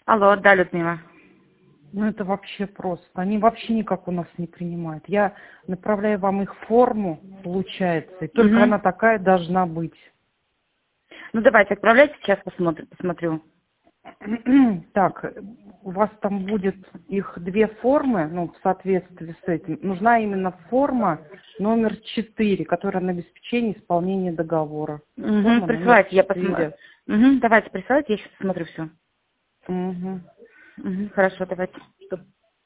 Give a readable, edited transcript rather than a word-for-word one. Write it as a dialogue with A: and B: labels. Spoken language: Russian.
A: Алло, да, Людмила.
B: Ну, это вообще просто. Они вообще никак у нас не принимают. Я направляю вам их форму, получается, и только
A: Угу.
B: она такая должна быть.
A: Ну, давайте, отправляйте, сейчас посмотрю.
B: Так, у вас там будет их две формы, ну, в соответствии с этим. Нужна именно форма номер 4, которая на обеспечение исполнения договора.
A: Угу,
B: Форма номер
A: присылайте, я посмотрю.
B: 4.
A: Угу, давайте, присылайте, я сейчас посмотрю все.
B: Угу.
A: Угу, хорошо, давайте.